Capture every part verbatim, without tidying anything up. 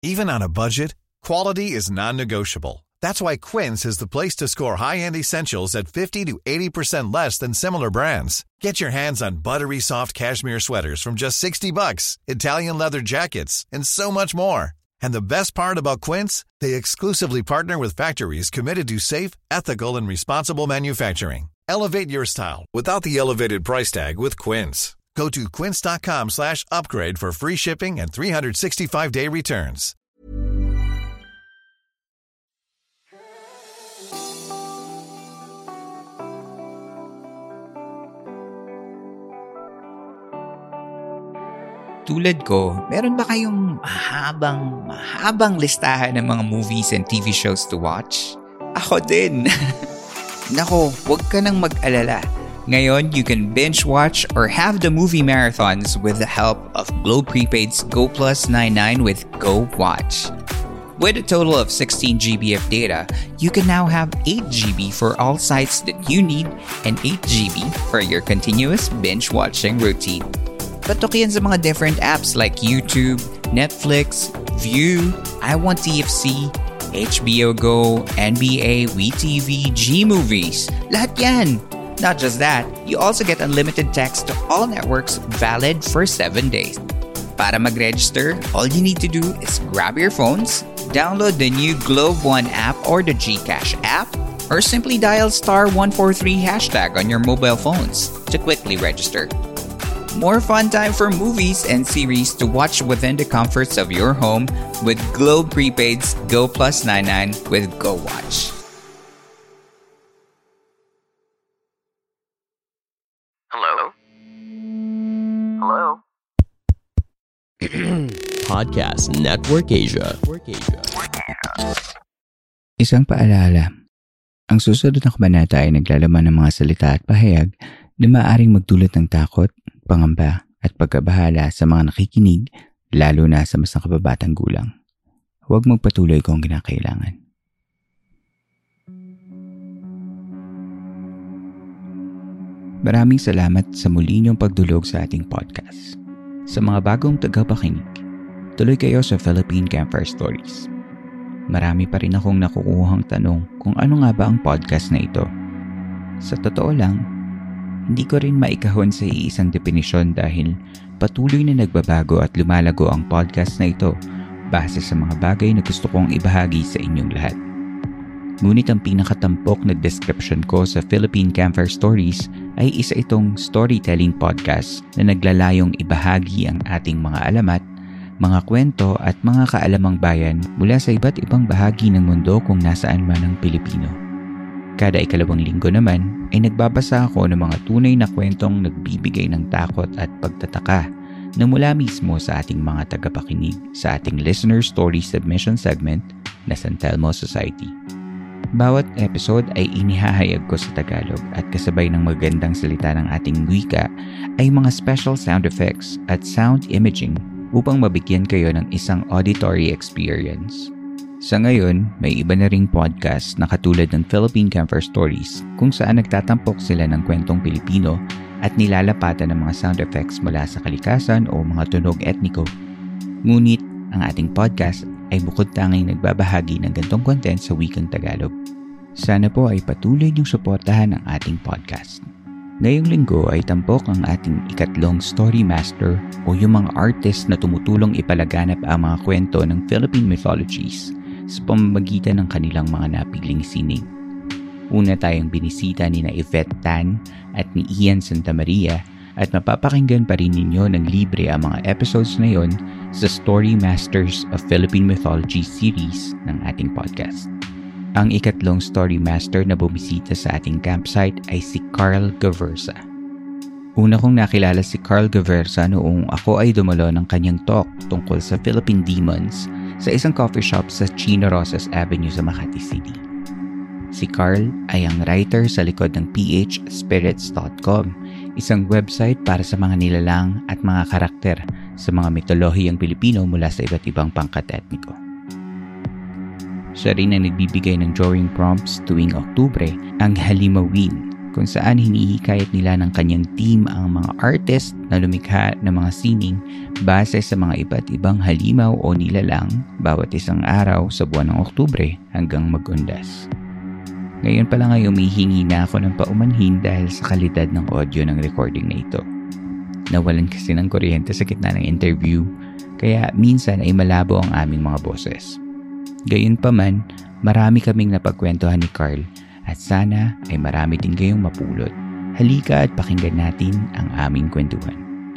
Even on a budget, quality is non-negotiable. That's why Quince is the place to score high-end essentials at fifty to eighty percent less than similar brands. Get your hands on buttery soft cashmere sweaters from just sixty bucks, Italian leather jackets, and so much more. And the best part about Quince, they exclusively partner with factories committed to safe, ethical, and responsible manufacturing. Elevate your style without the elevated price tag with Quince. Go to quince.com slash upgrade for free shipping and three sixty-five day returns. Tulad ko, meron ba kayong mahabang, mahabang listahan ng mga movies and T V shows to watch? Ako din! Nako, huwag ka nang mag-alala. Ngayon, you can binge watch or have the movie marathons with the help of Globe Prepaid's Go Plus ninety-nine with Go Watch. With a total of sixteen gigabytes of data, you can now have eight gigabytes for all sites that you need and eight gigabytes for your continuous binge-watching routine. Patok yan sa mga different apps like YouTube, Netflix, View, I Want T F C, H B O Go, N B A, WeTV, G-Movies. Lahat yan! Not just that, you also get unlimited text to all networks valid for seven days. Para mag-register, all you need to do is grab your phones, download the new Globe One app or the GCash app, or simply dial star one four three hashtag on your mobile phones to quickly register. More fun time for movies and series to watch within the comforts of your home with Globe Prepaid's Go Plus ninety-nine with Go Watch. Hello? Hello? Podcast Network Asia. Isang paalala. Ang susunod na kabanata ay naglalaman ng mga salita at pahayag na maaaring magdulot ng takot, pangamba at pagkabahala sa mga nakikinig, lalo na sa mas nakababatang gulang. Huwag magpatuloy kung kinakailangan. Maraming salamat sa muli niyong pagdulog sa ating podcast. Sa mga bagong tagapakinig, tuloy kayo sa Philippine Campfire Stories. Marami pa rin akong nakukuhang tanong kung ano nga ba ang podcast na ito. Sa totoo lang, hindi ko rin maikahon sa iisang definisyon dahil patuloy na nagbabago at lumalago ang podcast na ito base sa mga bagay na gusto kong ibahagi sa inyong lahat. Ngunit ang pinakatampok na description ko sa Philippine Campfire Stories ay isa itong storytelling podcast na naglalayong ibahagi ang ating mga alamat, mga kwento at mga kaalamang bayan mula sa iba't ibang bahagi ng mundo kung nasaan man ang Pilipino. Kada ikalawang linggo naman ay nagbabasa ako ng mga tunay na kwentong nagbibigay ng takot at pagtataka na mula mismo sa ating mga tagapakinig sa ating Listener Story Submission segment na San Telmo Society. Bawat episode ay inihahayag ko sa Tagalog at kasabay ng magandang salita ng ating wika ay mga special sound effects at sound imaging upang mabigyan kayo ng isang auditory experience. Sa ngayon, may iba na ring podcast na katulad ng Philippine Campfire Stories kung saan nagtatampok sila ng kwentong Pilipino at nilalapatan ng mga sound effects mula sa kalikasan o mga tunog etniko. Ngunit, ang ating podcast ay bukod tanging nagbabahagi ng gantong content sa wikang Tagalog. Sana po ay patuloy niyong suportahan ang ating podcast. Ngayong linggo ay tampok ang ating ikatlong Story Master o yung mga artist na tumutulong ipalaganap ang mga kwento ng Philippine mythologies sa pamamagitan ng kanilang mga napiling sining. Una tayong binisita ni na Yvette Tan at ni Ian Santamaria at mapapakinggan pa rin ninyo ng libre ang mga episodes na yon sa Story Masters of Philippine Mythology series ng ating podcast. Ang ikatlong Story Master na bumisita sa ating campsite ay si Carl Gaversa. Una kong nakilala si Carl Gaversa noong ako ay dumalo ng kanyang talk tungkol sa Philippine Demons sa isang coffee shop sa Chino Rosas Avenue sa Makati City. Si Carl ay ang writer sa likod ng p h spirits dot com, isang website para sa mga nilalang at mga karakter sa mga mitolohiyang Pilipino mula sa iba't ibang pangkat etniko. Siya rin ang nagbibigay ng drawing prompts tuwing Oktubre, ang Halimawin, kung saan hinihikayat nila ng kanyang team ang mga artist na lumikha ng mga sining base sa mga iba't ibang halimaw o nilalang bawat isang araw sa buwan ng Oktubre hanggang mag-undas. Ngayon pa lang ay umihingi na ako ng paumanhin dahil sa kalidad ng audio ng recording na ito. Nawalan kasi ng kuryente sa gitna ng interview, kaya minsan ay malabo ang aming mga boses. Gayunpaman, marami kaming napagkwentuhan ni Carl at sana ay marami din kayong mapulot. Halika at pakinggan natin ang aming kwentuhan.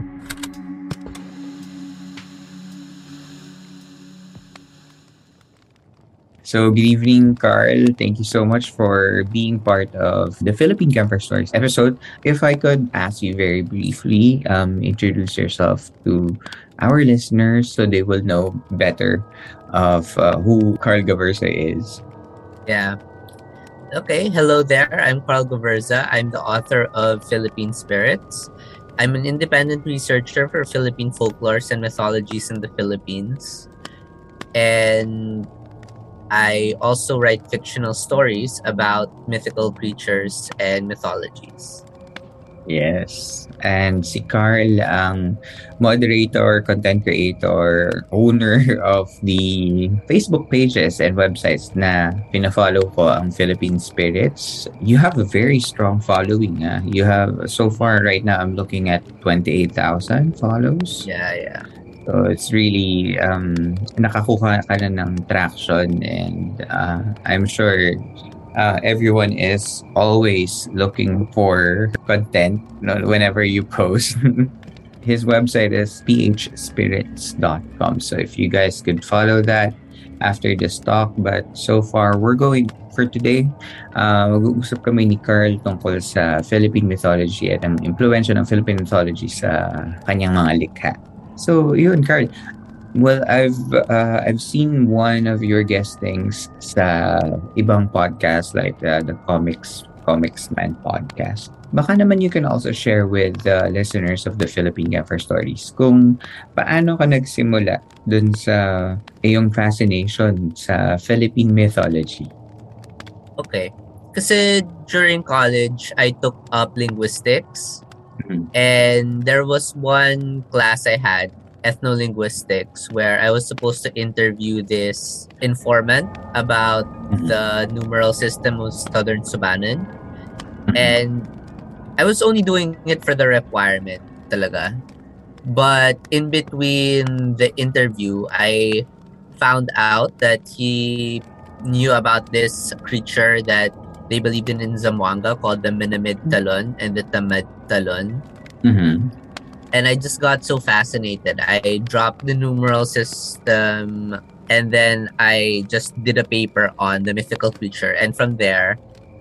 So, good evening, Carl. Thank you so much for being part of the Philippine Camper Stories episode. If I could ask you very briefly, um, introduce yourself to our listeners so they will know better of uh, who Carl Gaversa is. Yeah. Okay, hello there. I'm Carl Gaversa. I'm the author of Philippine Spirits. I'm an independent researcher for Philippine folklores and mythologies in the Philippines. And I also write fictional stories about mythical creatures and mythologies. Yes. And si Carl ang moderator, content creator, owner of the Facebook pages and websites na pina-follow ko ang Philippine Spirits. You have a very strong following. Ah. You have, so far right now, I'm looking at twenty-eight thousand follows. Yeah, yeah. So it's really, um, nakakuha ka na ng traction and uh, I'm sure Uh, everyone is always looking for content, you know, whenever you post. His website is p h spirits dot com. So if you guys could follow that after this talk. But so far, we're going for today. Uh, mag-uusap kami ni Carl tungkol sa Philippine mythology at ang impluwensya ng Philippine mythology sa kanyang mga likha. So yun, Carl. Well, I've uh, I've seen one of your guestings sa ibang podcast like uh, the Comics Comics Man podcast. Baka naman you can also share with the listeners of the Philippine Camper Stories kung paano ka nagsimula dun sa iyong fascination sa Philippine mythology. Okay. Kasi during college, I took up linguistics. Mm-hmm. And there was one class I had, ethnolinguistics, where I was supposed to interview this informant about mm-hmm. the numeral system of Southern Subanon. Mm-hmm. And I was only doing it for the requirement talaga. But in between the interview, I found out that he knew about this creature that they believed in in Zamboanga called the Minamid Talon and the Tamad Talon. Mm-hmm. And I just got so fascinated. I dropped the numeral system and then I just did a paper on the mythical creature. And from there,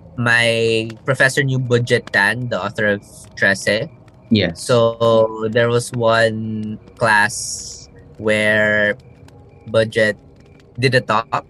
my professor knew Budget Tan, the author of Trece. Yes. So there was one class where Budget did a talk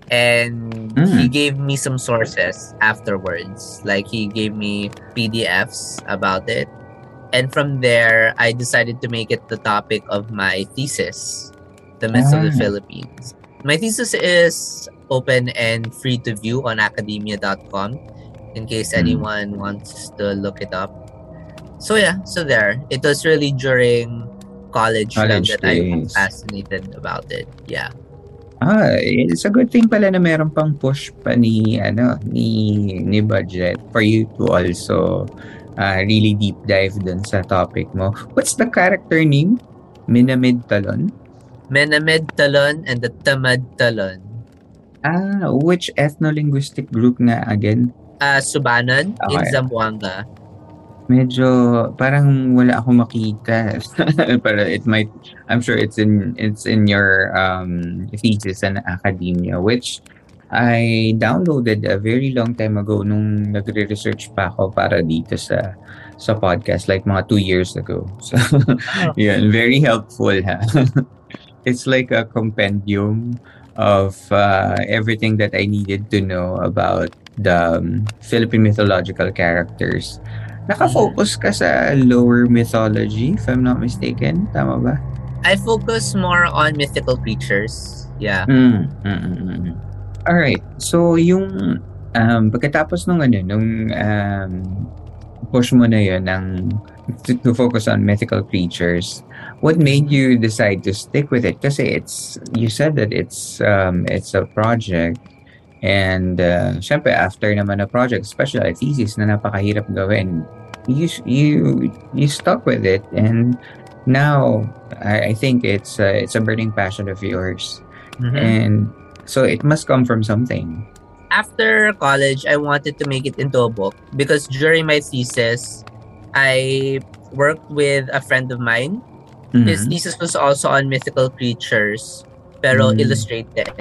and mm. he gave me some sources afterwards. Like he gave me P D Fs about it. And from there, I decided to make it the topic of my thesis, The Myths ah. of the Philippines. My thesis is open and free to view on academia dot com in case mm. anyone wants to look it up. So yeah, so there. It was really during college, college that days. I was fascinated about it. Yeah. Ah, it's a good thing pala na meron pang push pa ni, ano, ni, ni Budget for you to also Uh, really deep dive dun sa topic mo. What's the character name? Minamid Talon? Minamid Talon and the Tamad Talon. Ah, which ethno-linguistic group nga again? Uh, Subanon okay. in Zamboanga. Medyo parang wala akong makita. Pero it might, I'm sure it's in it's in your um, thesis in academia, which I downloaded a very long time ago nung nagre-research pa ako para dito sa sa podcast, like mga two years ago. So, oh. Yun, very helpful ha. It's like a compendium of uh, everything that I needed to know about the um, Philippine mythological characters. Naka-focus ka sa lower mythology, if I'm not mistaken. Tama ba? I focus more on mythical creatures. Yeah. Mm, mm, mm, mm. Alright, so yung Um, pagkatapos nung ano, nung um, push mo na yun ng, to, to focus on mythical creatures, what made you decide to stick with it? Kasi it's, you said that it's um, it's a project and uh, syempre after naman a project, especially a thesis na napakahirap gawin, you you you stuck with it and now I, I think it's uh, it's a burning passion of yours. Mm-hmm. And so it must come from something. After college, I wanted to make it into a book because during my thesis, I worked with a friend of mine. Mm-hmm. His thesis was also on mythical creatures, pero mm-hmm. illustrated.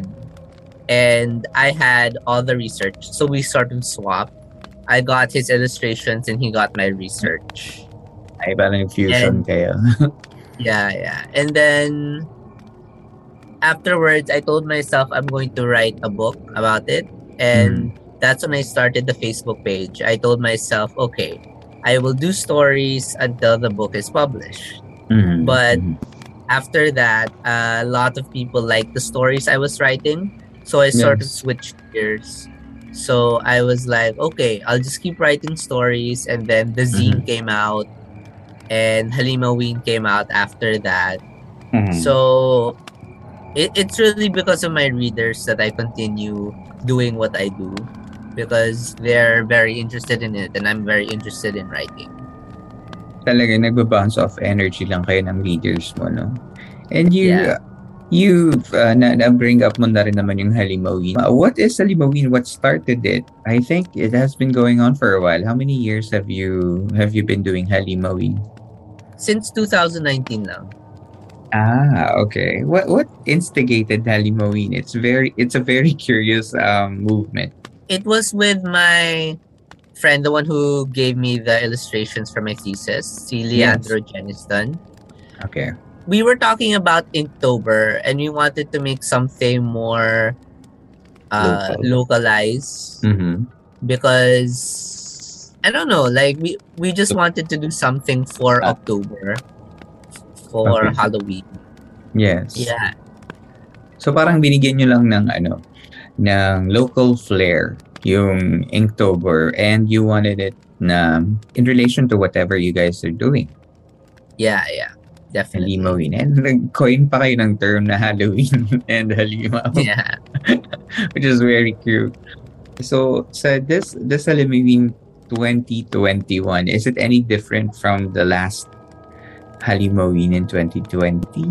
And I had all the research. So we sort of swapped. I got his illustrations and he got my research. Ay, parang fusion kayo. Yeah, yeah. And then afterwards, I told myself I'm going to write a book about it. And mm. that's when I started the Facebook page. I told myself, okay, I will do stories until the book is published. Mm-hmm. But mm-hmm. after that, uh, a lot of people liked the stories I was writing. So I sort yes. of switched gears. So I was like, okay, I'll just keep writing stories. And then the zine mm-hmm. came out. And Halloween came out after that. Mm-hmm. So it, it's really because of my readers that I continue doing what I do. Because they're very interested in it. And I'm very interested in writing. Talaga, nagbabounce off energy lang kayo ng readers mo, no? And you... Yeah. You've uh, na, na bring up mo na rin naman yung Halloween. Uh, what is Halloween? What started it? I think it has been going on for a while. How many years have you have you been doing Halloween? Since twenty nineteen now. Ah, okay. What what instigated Halloween? It's very it's a very curious um, movement. It was with my friend, the one who gave me the illustrations for my thesis, si Leandro yes. Jeniston. Okay. We were talking about Inktober and we wanted to make something more uh, Local. localized mm-hmm. because I don't know, like we, we just wanted to do something for uh, October for okay. Halloween. Yes. Yeah. So parang binigyan nyo lang ng ano, ng local flair yung Inktober and you wanted it na in relation to whatever you guys are doing. Yeah, yeah. Definitely. Halloween. And nag-coin pa kayo ng term na Halloween and Halimaw. Yeah. Which is very cute. So, sa this, this Halloween twenty twenty-one, is it any different from the last Halloween in twenty twenty?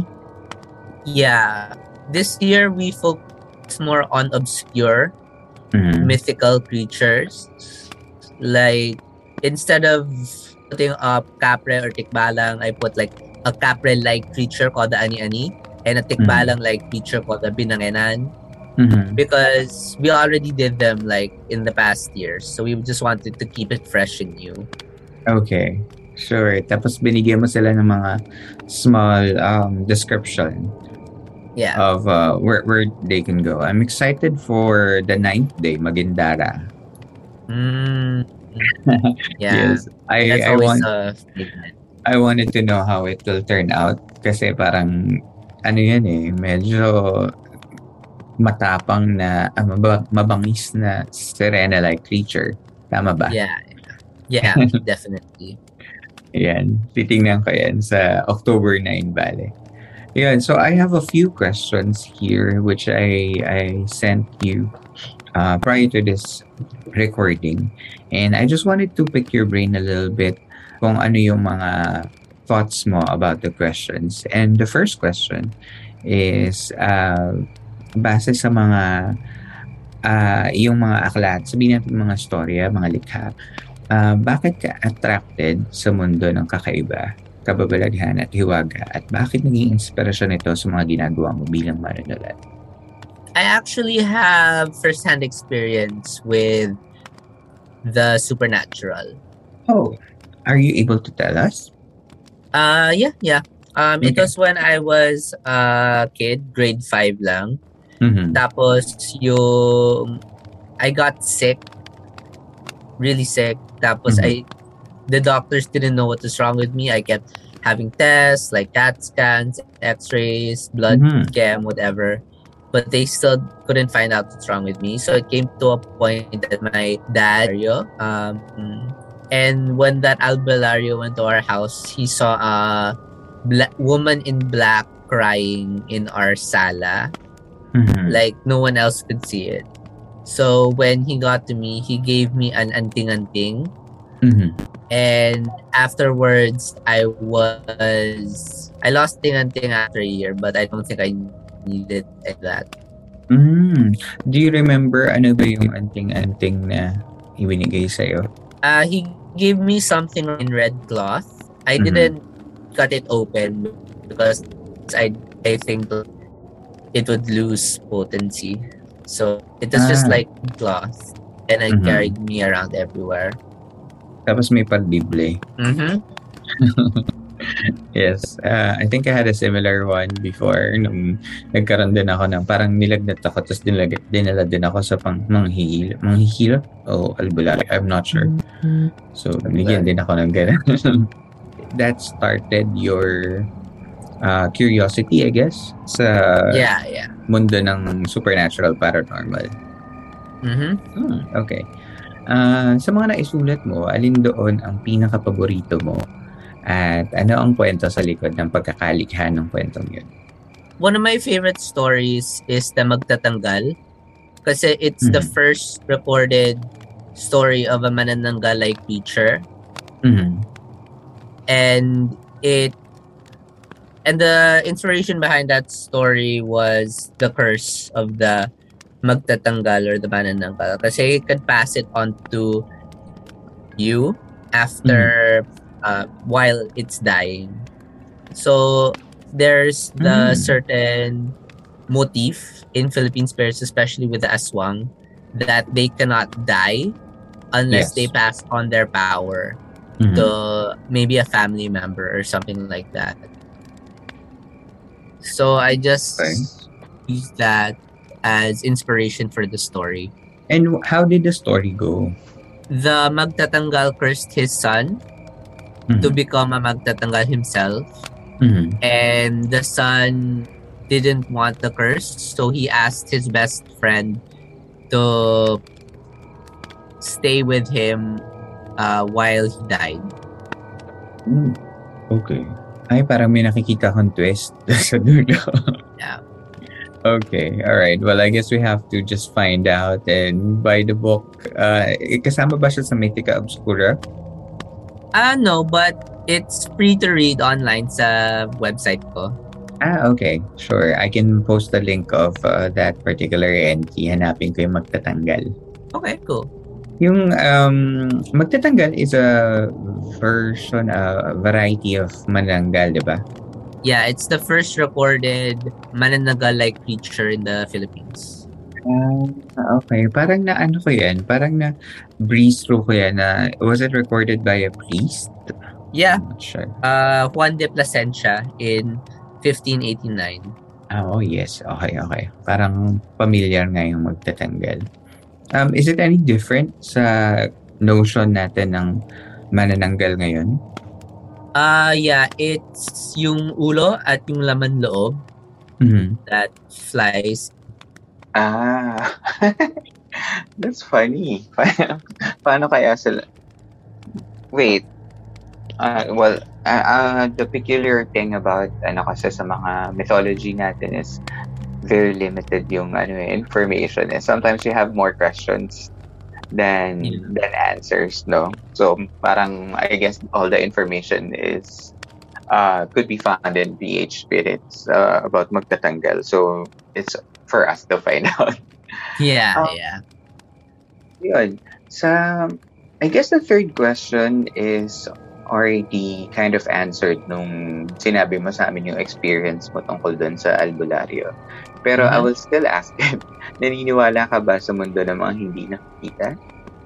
Yeah. This year, we focus more on obscure, mm-hmm. mythical creatures. Like, instead of putting up Kapre or Tikbalang, I put like a Kapre-like creature called the Ani-Ani and a Tikbalang-like mm-hmm. creature called the Binangenan. Mm-hmm. Because we already did them like in the past years. So we just wanted to keep it fresh and new. Okay. Sure. Tapos binigyan mo sila ng mga small um, description yeah. of uh, where, where they can go. I'm excited for the ninth day, Magindara. Mm. Yeah. Yes. I, That's I always want... a statement. I wanted to know how it will turn out kasi parang ano yan eh, medyo matapang na uh, mabangis na sirena-like creature. Tama ba? Yeah. Yeah, definitely. Yan. Titingnan ko yan sa October ninth, bale. Yan. So I have a few questions here which I I sent you uh, prior to this recording. And I just wanted to pick your brain a little bit kung ano yung mga thoughts mo about the questions. And the first question is uh, base sa mga uh, yung mga aklat, sabihin natin mga storya, mga likha, uh, bakit ka attracted sa mundo ng kakaiba, kababalaghan at hiwaga at bakit naging inspirasyon ito sa mga ginagawa mo bilang manunulat? I actually have first-hand experience with the supernatural. Oh, are you able to tell us? Uh, yeah, yeah. Um, Okay. It was when I was a kid, grade five lang. Mm-hmm. Tapos yung I got sick, really sick. Tapos Mhm. I, the doctors didn't know what was wrong with me. I kept having tests like C A T scans, X-rays, blood Mhm. chem, whatever. but they still couldn't find out what's wrong with me. So it came to a point that my dad, um, and when that albulario went to our house, he saw a black woman in black crying in our sala. Mhm. Like no one else could see it. So when he got to me, he gave me an anting-anting. Mhm. And afterwards, I was... I lost ting-anting after a year, but I don't think I needed that. Mm. Do you remember ano ba yung anting-anting na ibinigay sa'yo? Uh, he gave me something in red cloth. I Mhm. didn't cut it open because I I think it would lose potency. So it was just Ah. like cloth, and I Mhm. carried me around everywhere. Tapos may pagbible. Mm-hmm. Yes. Uh, I think I had a similar one before nung nagkaroon din ako ng parang nilagnat ako tapos dinala, dinala din ako sa pang manghihil. Manghihil? O albularyo? I'm not sure. So, binigyan din ako ng ganun. That started your uh, curiosity, I guess, sa Yeah, yeah. mundo ng supernatural, paranormal. Mm-hmm. Hmm, okay. Uh, sa mga naisulat mo, alin doon ang pinaka-paborito mo? At ano ang kwento sa likod ng pagkakalikha ng kwentong yun? One of my favorite stories is the Magtatanggal, kasi it's the Mhm. first recorded story of a manananggal-like creature. Mhm. And it and the inspiration behind that story was the curse of the Magtatanggal or the manananggal, kasi it could pass it on to you after uh, while it's dying. So there's the Mm. certain motif in Philippine spirits, especially with the aswang, that they cannot die unless Yes. they pass on their power Mhm. to maybe a family member or something like that. So I just Okay. use that as inspiration for the story. And how did the story go? The Magtatanggal cursed his son Mhm. to become a Magtatanggal himself, Mhm. and the son didn't want the curse, so he asked his best friend to stay with him uh, while he died. Mm. Okay. Ay, parang may nakikita akong twist sa dulo. Yeah. Okay, all right. Well, I guess we have to just find out and buy the book. Uh, kasama ba siya sa Mythica Obscura? Ah, no, but it's free to read online sa website ko. Ah, okay. Sure. I can post the link of uh, that particular entry. Hanapin ko yung Magtatanggal. Okay, cool. Yung um, Magtatanggal is a version, a variety of manananggal, di ba? Yeah, it's the first recorded manananggal-like creature in the Philippines. Ah, okay. Parang na ano ko yan? Parang na breeze through ko yan na, was it recorded by a priest? Yeah, I'm not sure. uh, Juan de Plasencia in fifteen eighty-nine. Ah, oh, yes. Okay, okay. Parang familiar nga yung Magtatanggal. Um, is it any different sa notion natin ng manananggal ngayon? Uh, yeah, it's yung ulo at yung laman loob Mhm. that flies. Ah, that's funny. Paano kaya sila? Wait. Uh, well, uh, uh, the peculiar thing about ano kasi sa mga mythology natin is very limited yung ano eh, information. And sometimes you have more questions than Yeah. than answers, no? So parang I guess all the information is uh could be found in B H Spirits uh, about Magtatanggal. So it's for us to find out. Yeah, Um, yeah. Yun. Sa, I guess the third question is already kind of answered nung sinabi mo sa amin yung experience mo tungkol dun sa albularyo. Pero I Mhm. will still ask it, naniniwala ka ba sa mundo ng mga hindi nakikita?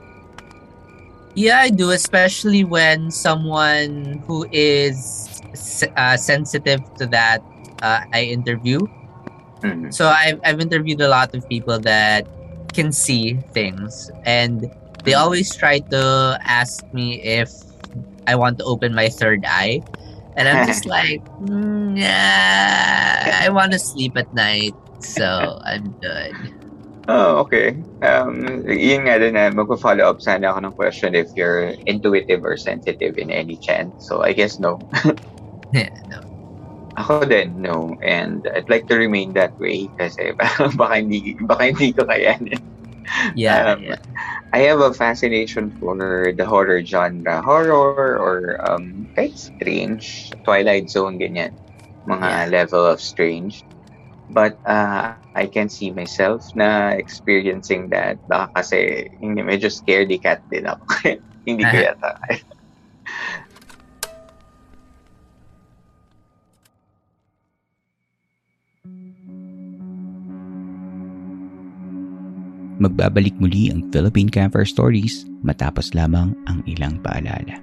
Yeah, I do, especially when someone who is s- uh, sensitive to that uh, I interview. Mhm. So I've, I've interviewed a lot of people that can see things, and they always try to ask me if I want to open my third eye, and I'm just like, mm, yeah, I want to sleep at night. So, I'm good. Oh, okay. Um, yun nga din na magpa-follow up sana ako ng question if you're intuitive or sensitive in any chance. So, I guess no. Yeah, no. Ako din, no. And I'd like to remain that way kasi baka hindi, baka hindi ko kayanin. Yeah, um, yeah. I have a fascination for the horror genre. Horror or um, kahit strange. Twilight Zone, ganyan. Mga Yeah. level of strange. But uh, I can see myself na experiencing that. Baka kasi hindi, medyo scaredy cat din ako. Hindi ko yata. Magbabalik muli ang Philippine Campfire Stories matapos lamang ang ilang paalala.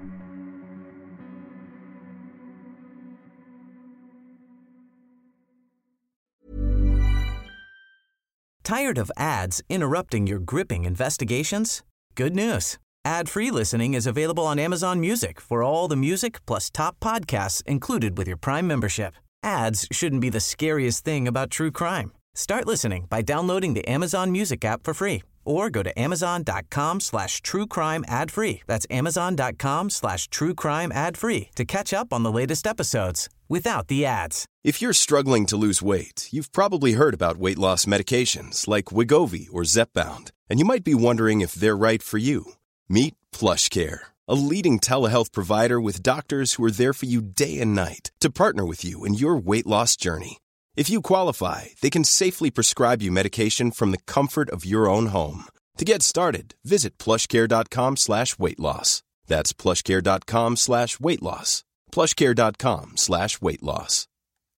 Tired of ads interrupting your gripping investigations? Good news. Ad-free listening is available on Amazon Music for all the music plus top podcasts included with your Prime membership. Ads shouldn't be the scariest thing about true crime. Start listening by downloading the Amazon Music app for free or go to amazon.com slash true crime ad free. That's amazon.com slash true crime ad free to catch up on the latest episodes without the ads. If you're struggling to lose weight, you've probably heard about weight loss medications like Wegovy or Zepbound, and you might be wondering if they're right for you. Meet PlushCare, a leading telehealth provider with doctors who are there for you day and night to partner with you in your weight loss journey. If you qualify, they can safely prescribe you medication from the comfort of your own home. To get started, visit plushcare.com slash weight loss. That's plushcare.com slash weight loss. plushcare.com slash weight loss.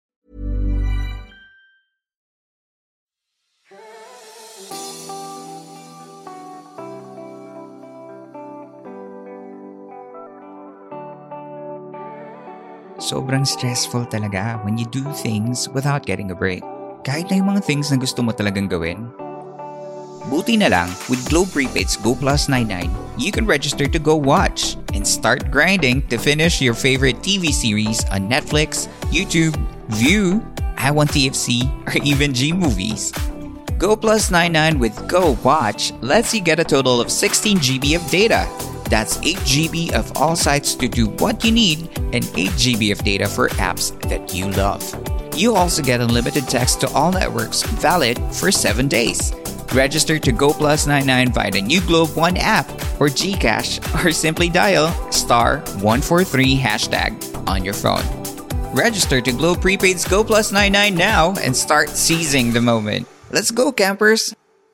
Sobrang stressful talaga when you do things without getting a break. Kahit na yung mga things na gusto mo talagang gawin. Buti na lang, with Globe Prepaid's Go Plus ninety-nine, you can register to go watch and start grinding to finish your favorite T V series on Netflix, YouTube, View, I Want T F C, or even G Movies. Go Plus ninety-nine with Go Watch lets you get a total of sixteen gigabytes of data. That's eight gigabytes of all sites to do what you need and eight gigabytes of data for apps that you love. You also get unlimited text to all networks valid for seven days. Register to Go Plus ninety-nine via the new Globe One app or GCash or simply dial star one four three hashtag on your phone. Register to Globe Prepaid's Go Plus ninety-nine now and start seizing the moment. Let's go, campers!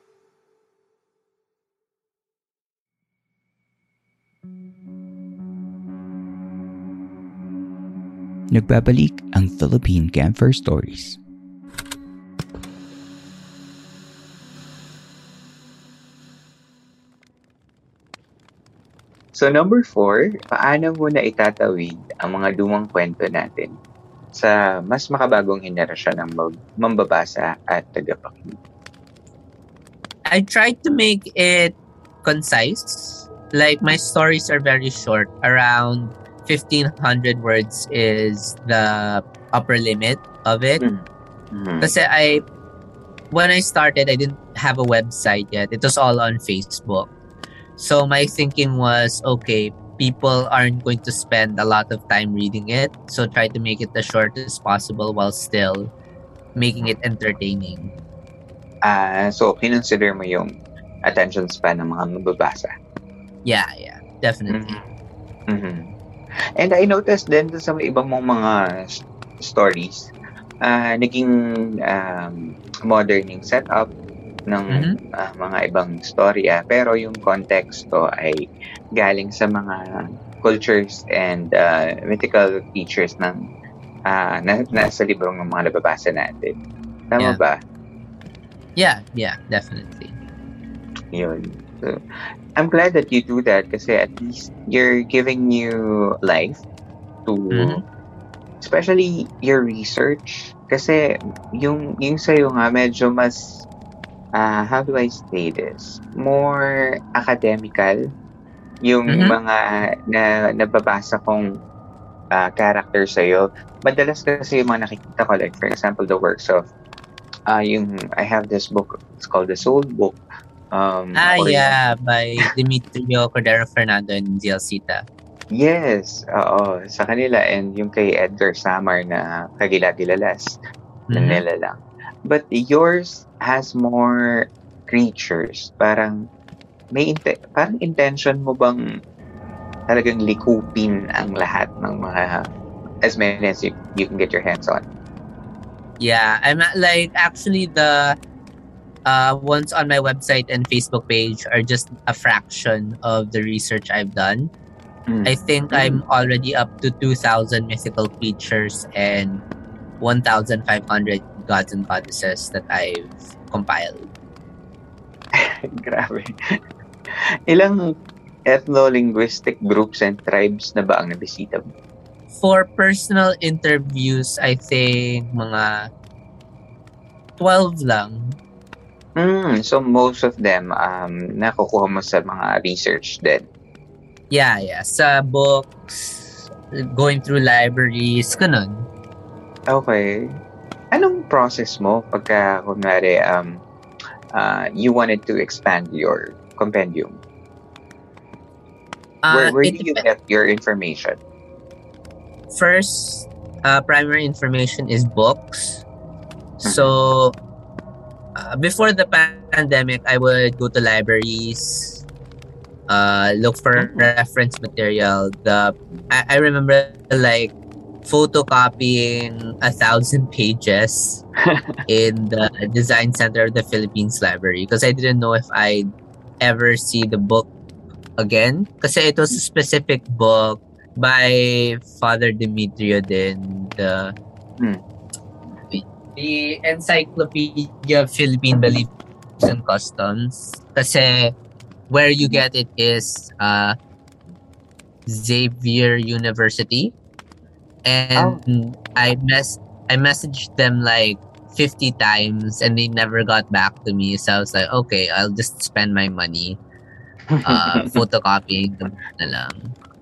Nagbabalik ang Philippine Campfire Stories. So number four, paano mo na itatawid ang mga lumang kwento natin sa mas makabagong henerasyon ng mag- mambabasa at tagapakinig? I tried to make it concise. Like, my stories are very short. Around fifteen hundred words is the upper limit of it. Mm-hmm. Kasi I, when I started, I didn't have a website yet. It was all on Facebook. So my thinking was, okay, people aren't going to spend a lot of time reading it. So try to make it as short as possible while still making it entertaining. Ah, so kinonsider mo yung attention span ng mga mababasa. Yeah, yeah, definitely. Mm-hmm. And I noticed din sa ibang mong mga s- stories, uh, naging um, modern yung setup ng Mhm. uh, mga ibang storya. Pero yung context ko ay galing sa mga cultures and uh, mythical features ng uh, na, nasa librong ng mga nababasa natin. Tama Yeah. ba? Yeah, yeah, definitely. Yun. So, I'm glad that you do that kasi at least you're giving you life to Mhm. especially your research kasi yung yung sa'yo nga medyo mas uh, how do I say this? More academical yung Mhm. mga na nababasa kong uh, character sa'yo. Madalas kasi yung mga nakikita ko like for example the works of uh, yung, I have this book, it's called The Soul Book. Um, ah, or yeah, yung, by Demetrio Cordero Fernando and Zielcita. yes, oo, sa kanila, and yung kay Edgar Samar na Kagila-Gilalas, na Mhm. nila lang. But yours has more creatures. Parang, may inte- parang intention mo bang talagang likupin ang lahat ng mga, as many as you, you can get your hands on? Yeah, I'm at, like actually the uh ones on my website and Facebook page are just a fraction of the research I've done. Mm. I think Mm. I'm already up to two thousand mythical creatures and one thousand five hundred gods and goddesses that I've compiled. Grabe. Ilang ethno-linguistic groups and tribes na ba ang nabisita mo? For personal interviews, I think mga twelve lang. Mm, so most of them um nakukuha mo sa mga research din. Yeah, yeah. Sa books, going through libraries, ganun. Okay. Anong process mo pagka kunwari um uh, you wanted to expand your compendium? Uh, where where it do you dep- get your information? First, uh, primary information is books. So, uh, before the pandemic, I would go to libraries, uh, look for Mhm. reference material. The I, I remember like photocopying a thousand pages in the Design Center of the Philippines Library because I didn't know if I'd ever see the book again. Kasi it was a specific book by Father Demetrio din, the Hmm. the, the Encyclopedia of Philippine Beliefs and Customs. Kasi where you get it is uh, Xavier University. And I mess I messaged them like fifty times and they never got back to me. So I was like, okay, I'll just spend my money uh, photocopying the book na lang.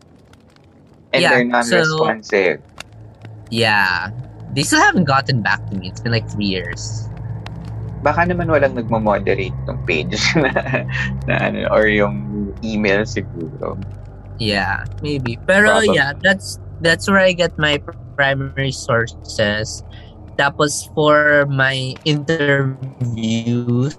And yeah, they're non-responsive. Yeah. They still haven't gotten back to me. It's been like three years. Baka naman walang nagmo-moderate ng page na, na ano, or yung email siguro. Yeah, maybe. Pero Probably. yeah, that's that's where I get my primary sources. Tapos for my interviews,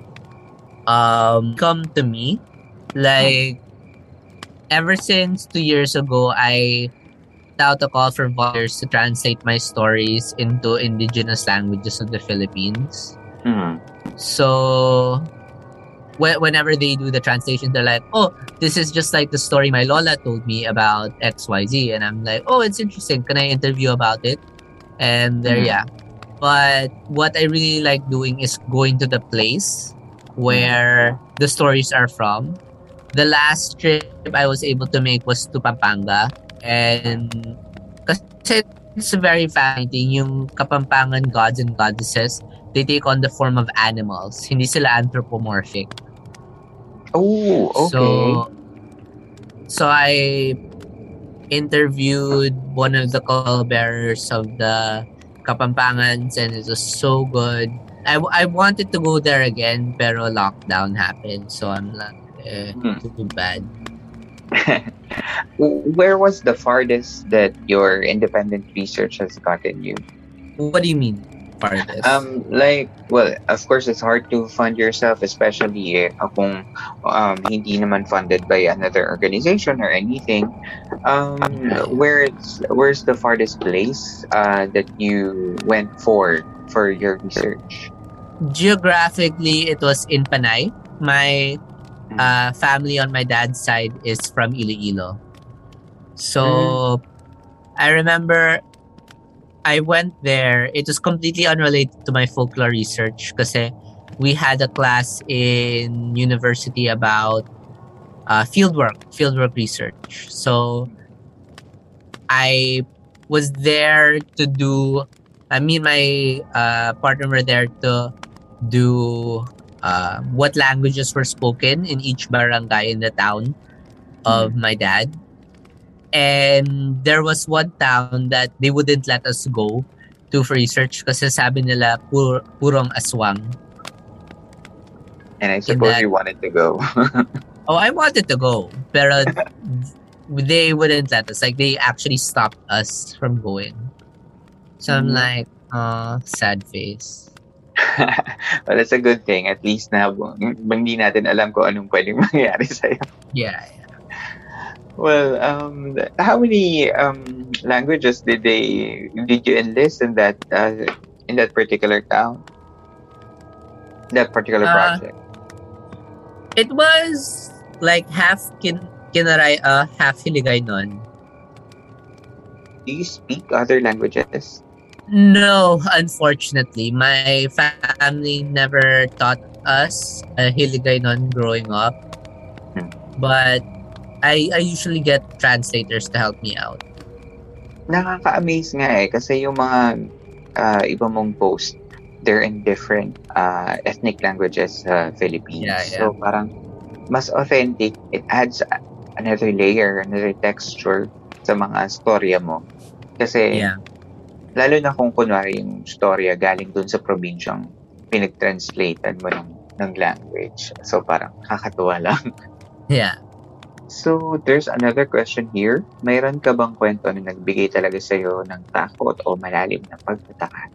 um, come to me. Like, ever since two years ago, I put out a call for volunteers to translate my stories into indigenous languages of the Philippines. Hmm. So, wh- whenever they do the translation, they're like, oh, this is just like the story my Lola told me about X Y Z. And I'm like, oh, it's interesting. Can I interview about it? And there, Mhm. yeah. But what I really like doing is going to the place where the stories are from. The last trip I was able to make was to Pampanga. And kasi it's very fascinating. Yung Kapampangan gods and goddesses, they take on the form of animals. Hindi sila anthropomorphic. Oh, okay. So, so I interviewed one of the call bearers of the Kapampangans and it was so good. I, I wanted to go there again pero lockdown happened. So I'm like, eh, Hmm. too bad. Where was the farthest that your independent research has gotten you? What do you mean, farthest? Um, like, well, of course, it's hard to fund yourself, especially eh, kung um, hindi naman funded by another organization or anything. Um, where's where's the farthest place uh, that you went for for your research? Geographically, it was in Panay. My uh, family on my dad's side is from Iloilo. So, I remember I went there. It was completely unrelated to my folklore research kasi we had a class in university about uh, fieldwork, fieldwork research. So, I was there to do, I mean, my uh, partner were there to do uh, what languages were spoken in each barangay in the town of my dad. And there was one town that they wouldn't let us go do for research kasi sabi nila pur, purong aswang. And I suppose that, you wanted to go. oh, I wanted to go. Pero they wouldn't let us. Like, they actually stopped us from going. So I'm mm-hmm. like, uh, sad face. Well, it's a good thing. At least na hindi natin alam kung anong pwedeng mangyari sa'yo. Yeah, yeah. Well, um, how many um languages did they did you enlist in that uh, in that particular town? That particular uh, project. It was like half kin Kinaray, uh, half Hiligaynon. Do you speak other languages? No, unfortunately, my family never taught us uh, Hiligaynon growing up, hmm. but I I usually get translators to help me out. Nakaka-amaze nga eh kasi yung mga uh, iba mong post, they're in different uh, ethnic languages sa uh, Philippines. Yeah, yeah. So parang mas authentic, it adds another layer, another texture sa mga storya mo. Kasi yeah. lalo na kung kunwari yung storya galing dun sa probinsyang pinag-translatean mo ng, ng language. So parang kakatuwa lang. Yeah. So, there's another question here. Mayroon ka bang kwento na nagbigay talaga sa'yo ng takot o malalim na pagtataka?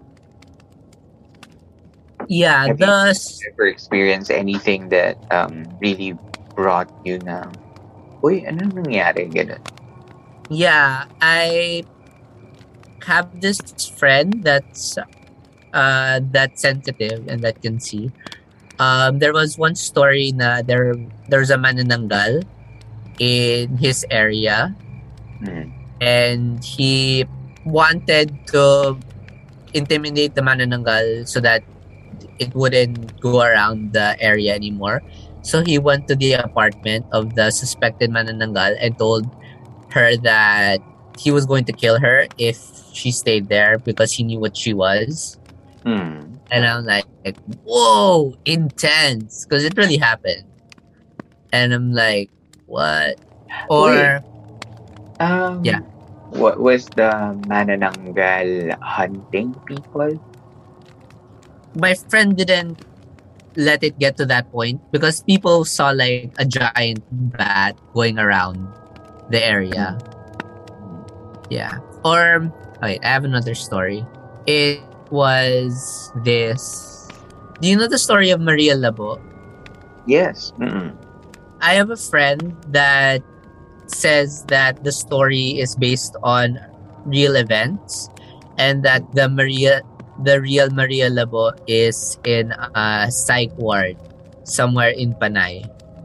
Yeah, Have the... you ever experienced anything that um, really brought you na, uy, ano nangyari? Ganun. Yeah, I have this friend that's uh, that sensitive and that can see. Um, there was one story na there there's a manananggal in his area, mm. and he wanted to intimidate the manananggal so that it wouldn't go around the area anymore. So he went to the apartment of the suspected manananggal and told her that he was going to kill her if she stayed there because he knew what she was. Mm. And I'm like, like whoa, intense, because it really happened. And I'm like, what? Or Wait. um yeah, what was the manananggal hunting people? My friend didn't let it get to that point because people saw like a giant bat going around the area. Yeah. Or wait, I have another story. It was this. Do you know the story of Maria Labo? Yes. Mm-mm. I have a friend that says that the story is based on real events and that the Maria, the real Maria Labo is in a psych ward somewhere in Panay.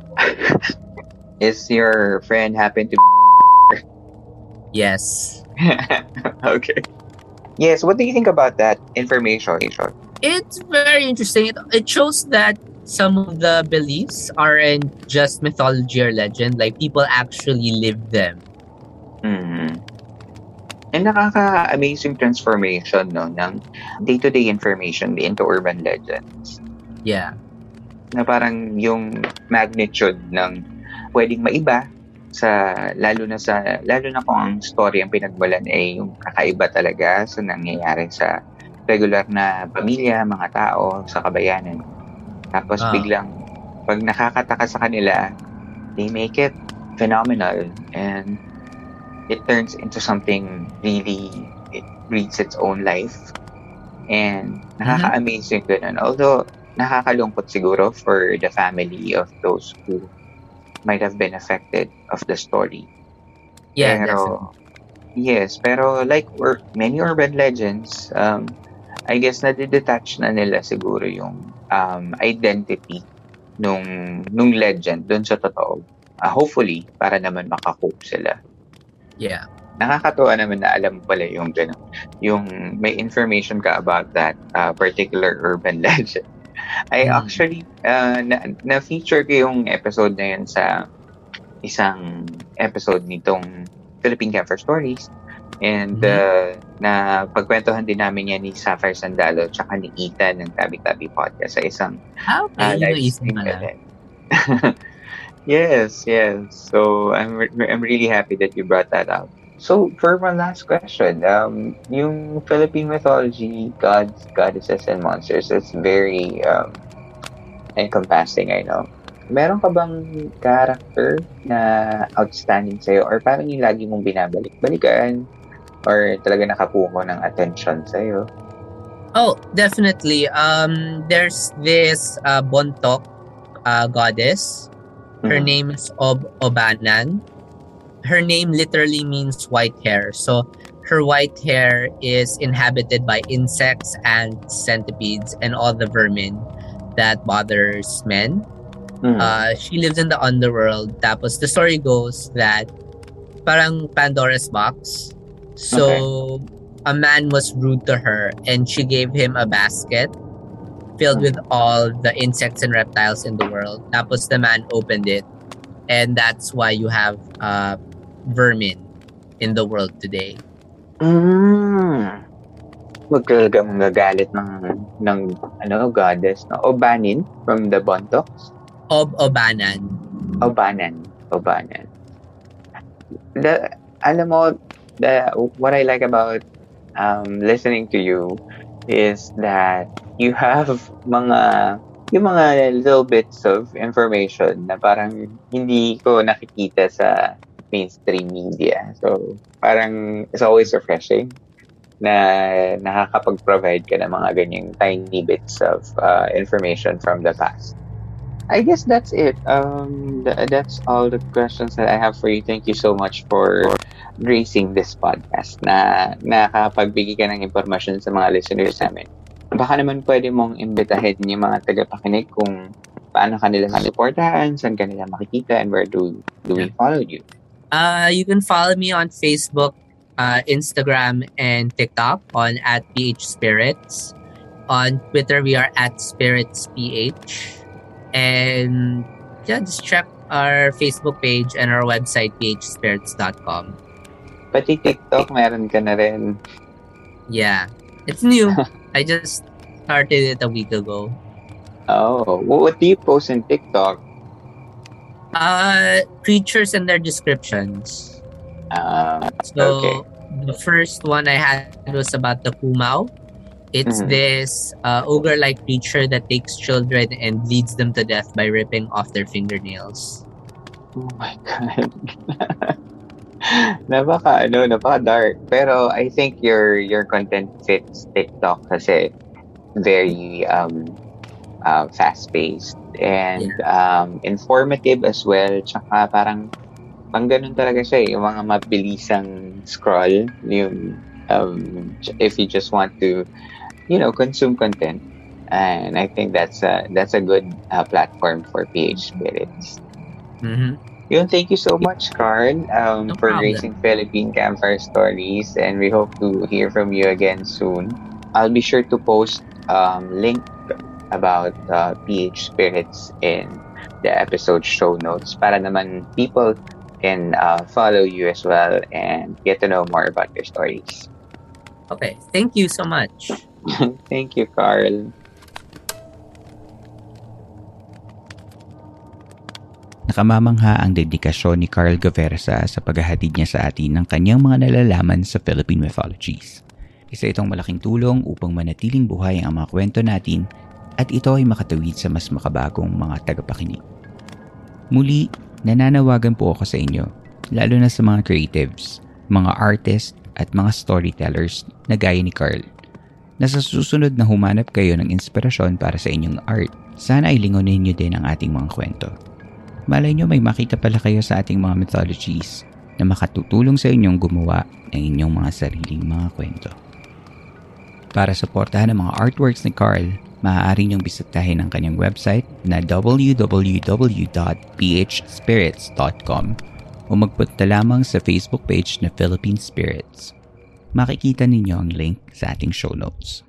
Is your friend happen to Yes. Okay. Yes, what do you think about that information? It's very interesting. It, it shows that some of the beliefs aren't just mythology or legend. Like, people actually live them. Mm-hmm. And nakaka-amazing transformation, no, ng day-to-day information into urban legends. Yeah. Na parang yung magnitude ng pwedeng maiba sa lalo na sa lalo na kung ang story ang pinagmulan ay yung kakaiba talaga sa nangyayari sa regular na pamilya, mga tao sa kabayanan. Tapos ah. biglang pag nakakataka sa kanila, they make it phenomenal and it turns into something really, it breeds its own life. And nakaka-amaze yung ganun. Although nakakalungkot siguro for the family of those who might have been affected of the story. Yeah, pero, definitely. Yes, pero like ur- many urban legends, um, I guess nadidetach na nila siguro yung um, identity nung nung legend dun sa totoo. Uh, hopefully, para naman makakope sila. Yeah. Nakakatuwa naman na alam pala yung gano'n. Yung may information ka about that uh, particular urban legend. I mm. actually, uh, na, na-feature ko yung episode na yun sa isang episode nitong Philippine Camper Stories. And mm-hmm. uh, na pagkwentuhan din namin yan ni Sapphire Sandalo tsaka ni Ethan ng Tabi Tabi Podcast sa isang okay, uh, live stream event. Yes, yes. So I'm re- I'm really happy that you brought that up. So, for my last question, um, yung Philippine mythology, gods, goddesses, and monsters, it's very um, encompassing, I know. Meron ka bang character na outstanding sa'yo or parang yung lagi mong binabalik-balikan or talaga nakapuko ng attention sa'yo? Oh, definitely. Um, there's this uh, Bontok uh, goddess. Her mm-hmm. name is Ob- Obanan. Her name literally means white hair. So her white hair is inhabited by insects, ants, centipedes, and all the vermin that bothers men. Mm. Uh, she lives in the underworld. Tapos the story goes that parang Pandora's box. So okay. a man was rude to her and she gave him a basket filled mm. with all the insects and reptiles in the world. Tapos the man opened it. And that's why you have uh, vermin in the world today. Mm. Huwag talaga magagalit ng, ng ano, goddess, no? Obanin from the Bontoks? Ob Obanan. Obanan. Obanan. The, alam mo, the, what I like about um, listening to you is that you have mga yung mga little bits of information na parang hindi ko nakikita sa mainstream media. So, parang it's always refreshing na nakakapag-provide ka ng mga ganyang tiny bits of uh, information from the past. I guess that's it. Um, th- that's all the questions that I have for you. Thank you so much for gracing this podcast na nakapagbigay ka ng impormasyon sa mga listeners namin. Baka naman pwede mong imbitahin yung mga tagapakinig kung paano kanila masuportahan, saan kanila makikita, and where do, do we follow you? Uh, you can follow me on Facebook, uh, Instagram, and TikTok on at P H Spirits. On Twitter, we are at SpiritsPH. And yeah, just check our Facebook page and our website, p h spirits dot com. Pati TikTok, meron ka na rin. Yeah. It's new. I just started it a week ago. Oh, what do you post in TikTok? Uh, creatures and their descriptions. Uh, so, okay. The first one I had was about the Kumao. It's mm-hmm. this uh, ogre-like creature that takes children and bleeds them to death by ripping off their fingernails. Oh my God. Napaka, ano, napaka dark. Pero I think your your content fits TikTok kasi very um uh, fast-paced and yeah. um informative as well. Tsaka parang pang ganun talaga siya, yung mga mabilisang scroll, yung um if you just want to, you know, consume content. And I think that's a that's a good uh, platform for P H Spirits. Mm-hmm. Yun, thank you so much, Carl, um, no for problem. gracing Philippine Campfire Stories, and we hope to hear from you again soon. I'll be sure to post um link about uh, P H Spirits in the episode show notes para naman people can uh, follow you as well and get to know more about your stories. Okay, thank you so much. Thank you, Carl. Nakamamangha ang dedikasyon ni Carl Gaversa sa paghahatid niya sa atin ng kanyang mga nalalaman sa Philippine mythologies. Isa itong malaking tulong upang manatiling buhay ang mga kwento natin at ito ay makatawid sa mas makabagong mga tagapakinig. Muli, nananawagan po ako sa inyo, lalo na sa mga creatives, mga artists at mga storytellers na gaya ni Carl, na sa susunod na humanap kayo ng inspirasyon para sa inyong art, sana ay lingunin niyo din ang ating mga kwento. Malay nyo may makita pala kayo sa ating mga mythologies na makatutulong sa inyong gumawa ng inyong mga sariling mga kwento. Para suportahan ang mga artworks ni Carl, maaari niyong bisitahin ang kanyang website na w w w dot p h spirits dot com o magpunta lamang sa Facebook page na Philippine Spirits. Makikita ninyo ang link sa ating show notes.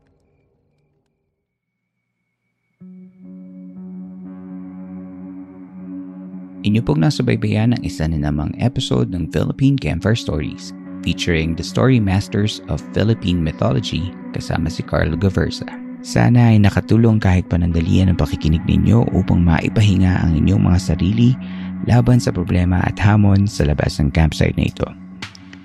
Inyo pong nasubaybayan ang isa na namang episode ng Philippine Campfire Stories featuring the story masters of Philippine mythology kasama si Carl Gaversa. Sana ay nakatulong kahit panandalian ang pakikinig ninyo upang maipahinga ang inyong mga sarili laban sa problema at hamon sa labas ng campsite na ito.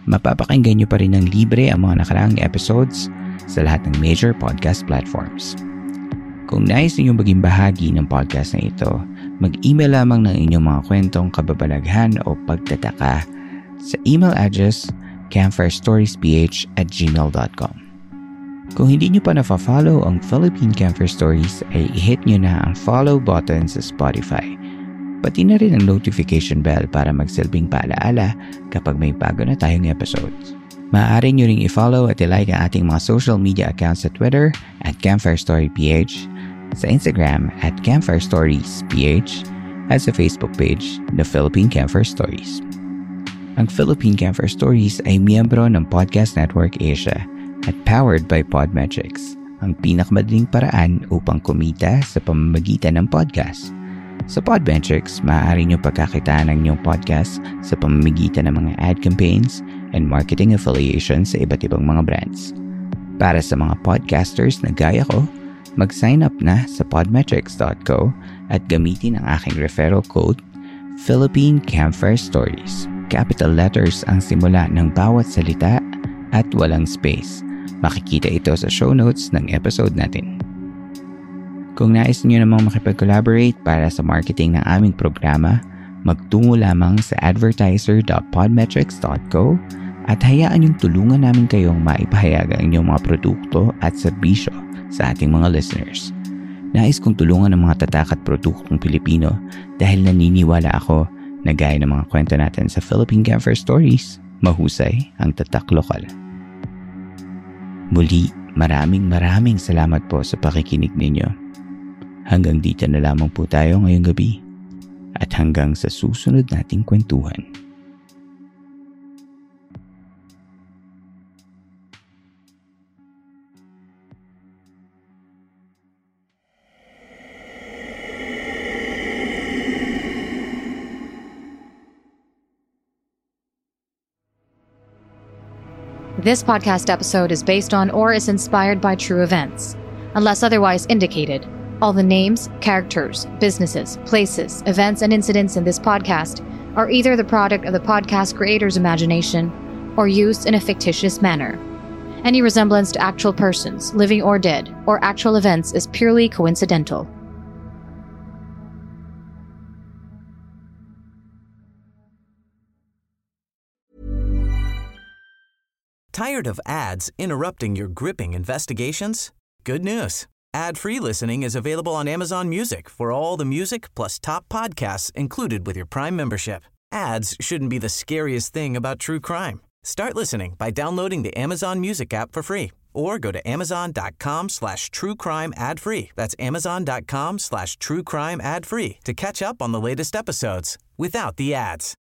mapapakinggan nyo pa rin ng libre ang mga nakaraang episodes sa lahat ng major podcast platforms. Kung nais ninyong maging bahagi ng podcast na ito, mag-email lamang ng inyong mga kwentong kababalaghan o pagtataka sa email address campfirestoriesph at gmail dot com. Kung hindi nyo pa na-follow ang Philippine Campfire Stories ay i-hit nyo na ang follow button sa Spotify. Pati na rin ang notification bell para magsilbing paalaala kapag may bago na tayong episodes. Maaari nyo ring i-follow at i-like ang ating mga social media accounts sa Twitter at CampfireStoryPH, sa Instagram at CampfireStoriesPH, at sa Facebook page na Philippine Campfire Stories. Ang Philippine Campfire Stories ay miyembro ng Podcast Network Asia at powered by Podmetrics, ang pinakamadaling paraan upang kumita sa pamamagitan ng podcast. Sa Podmetrics, maaari nyo pagkakitaan ng inyong podcast sa pamamagitan ng mga ad campaigns and marketing affiliations sa iba't ibang mga brands. Para sa mga podcasters na gaya ko, mag-sign up na sa podmetrics dot co at gamitin ang aking referral code Philippine Campfire Stories. Capital letters ang simula ng bawat salita at walang space. Makikita ito sa show notes ng episode natin. Kung nais niyo namang makipag-collaborate para sa marketing ng aming programa, magtungo lamang sa advertiser dot podmetrics dot co at hayaan yung tulungan namin kayong maipahayag ang inyong mga produkto at serbisyo sa ating mga listeners. Nais kong tulungan ng mga tatak at produktong Pilipino dahil naniniwala ako na gaya ng mga kwento natin sa Philippine Campfire Stories, mahusay ang tatak lokal. Muli, maraming maraming salamat po sa pakikinig ninyo. Hanggang dito na lamang po tayo ngayong gabi at hanggang sa susunod nating kwentuhan. This podcast episode is based on or is inspired by true events. Unless otherwise indicated, all the names, characters, businesses, places, events, and incidents in this podcast are either the product of the podcast creator's imagination or used in a fictitious manner. Any resemblance to actual persons, living or dead, or actual events is purely coincidental. Tired of ads interrupting your gripping investigations? Good news. Ad-free listening is available on Amazon Music for all the music plus top podcasts included with your Prime membership. Ads shouldn't be the scariest thing about true crime. Start listening by downloading the Amazon Music app for free or go to amazon.com slash true crime ad free. That's amazon.com slash true crime ad free to catch up on the latest episodes without the ads.